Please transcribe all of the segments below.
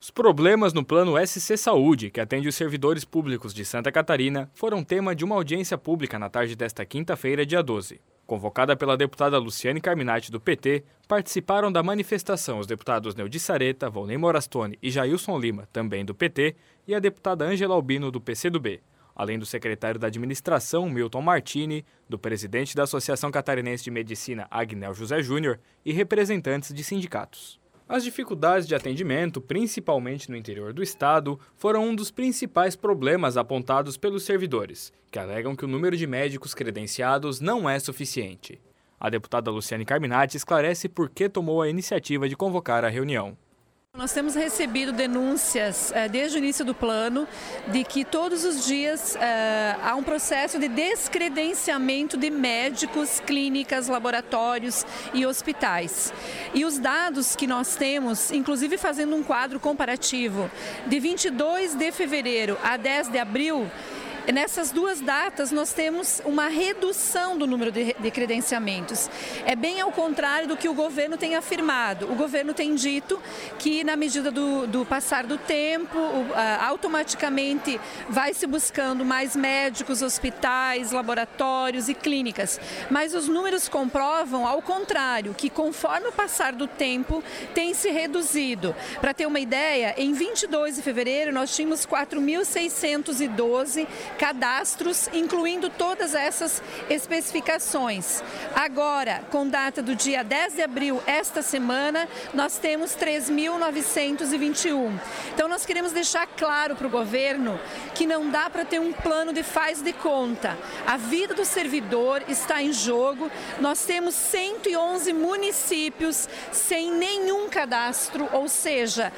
Os problemas no plano SC Saúde, que atende os servidores públicos de Santa Catarina, foram tema de uma audiência pública na tarde desta quinta-feira, dia 12. Convocada pela deputada Luciane Carminati, do PT, participaram da manifestação os deputados Neudi Sareta, Volney Morastone e Jailson Lima, também do PT, e a deputada Ângela Albino, do PCdoB, além do secretário da Administração, Milton Martini, do presidente da Associação Catarinense de Medicina, Agnel José Júnior, e representantes de sindicatos. As dificuldades de atendimento, principalmente no interior do estado, foram um dos principais problemas apontados pelos servidores, que alegam que o número de médicos credenciados não é suficiente. A deputada Luciane Carminati esclarece por que tomou a iniciativa de convocar a reunião. Nós temos recebido denúncias desde o início do plano de que todos os dias há um processo de descredenciamento de médicos, clínicas, laboratórios e hospitais. E os dados que nós temos, inclusive fazendo um quadro comparativo, de 22 de fevereiro a 10 de abril, nessas duas datas nós temos uma redução do número de credenciamentos. É bem ao contrário do que o governo tem afirmado. O governo tem dito que na medida do passar do tempo, automaticamente vai se buscando mais médicos, hospitais, laboratórios e clínicas. Mas os números comprovam ao contrário, que conforme o passar do tempo tem se reduzido. Para ter uma ideia, em 22 de fevereiro nós tínhamos 4.612 cadastros, incluindo todas essas especificações. Agora, com data do dia 10 de abril, esta semana, nós temos 3.921. Então, nós queremos deixar claro para o governo que não dá para ter um plano de faz de conta. A vida do servidor está em jogo. Nós temos 111 municípios sem nenhum cadastro, ou seja,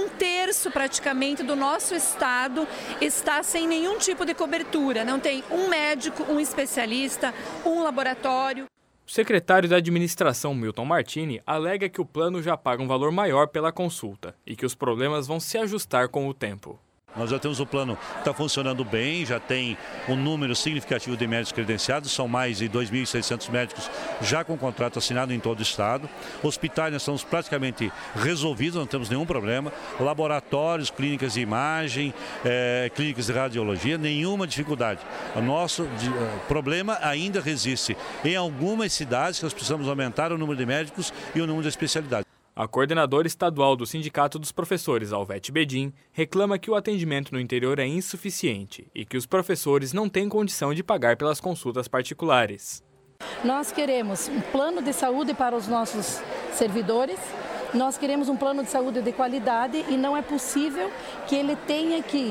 1/3 praticamente do nosso estado está sem nenhum tipo de cobertura, não tem um médico, um especialista, um laboratório. O secretário da Administração, Milton Martini, alega que o plano já paga um valor maior pela consulta e que os problemas vão se ajustar com o tempo. Nós já temos o plano que está funcionando bem, já tem um número significativo de médicos credenciados, são mais de 2.600 médicos já com contrato assinado em todo o estado. Hospitais nós estamos praticamente resolvidos, não temos nenhum problema. Laboratórios, clínicas de imagem, clínicas de radiologia, nenhuma dificuldade. O nosso problema ainda resiste em algumas cidades que nós precisamos aumentar o número de médicos e o número de especialidades. A coordenadora estadual do Sindicato dos Professores, Alvete Bedin, reclama que o atendimento no interior é insuficiente e que os professores não têm condição de pagar pelas consultas particulares. Nós queremos um plano de saúde para os nossos servidores, nós queremos um plano de saúde de qualidade e não é possível que ele tenha que,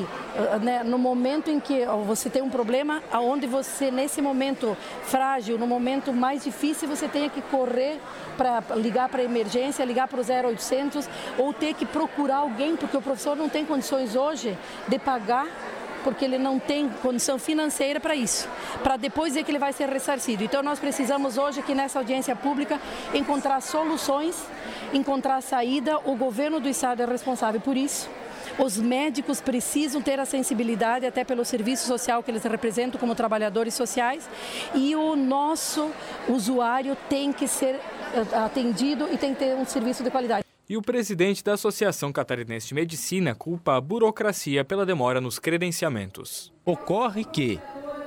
no momento em que você tem um problema, onde você, nesse momento frágil, no momento mais difícil, você tenha que correr para ligar para a emergência, ligar para o 0800 ou ter que procurar alguém, porque o professor não tem condições hoje de pagar, porque ele não tem condição financeira para isso, para depois dizer que ele vai ser ressarcido. Então nós precisamos hoje aqui nessa audiência pública encontrar soluções, encontrar saída. O governo do estado é responsável por isso. Os médicos precisam ter a sensibilidade, até pelo serviço social que eles representam como trabalhadores sociais, e o nosso usuário tem que ser atendido e tem que ter um serviço de qualidade. E o presidente da Associação Catarinense de Medicina culpa a burocracia pela demora nos credenciamentos. Ocorre que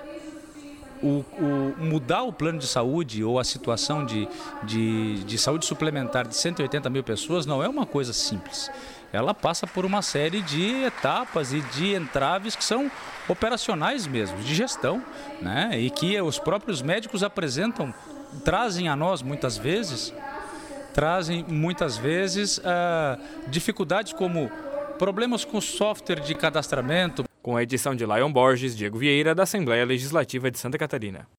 mudar o plano de saúde ou a situação de saúde suplementar de 180 mil pessoas não é uma coisa simples. Ela passa por uma série de etapas e de entraves que são operacionais mesmo, de gestão, né? E que os próprios médicos trazem a nós muitas vezes dificuldades como problemas com software de cadastramento. Com a edição de Lion Borges, Diego Vieira, da Assembleia Legislativa de Santa Catarina.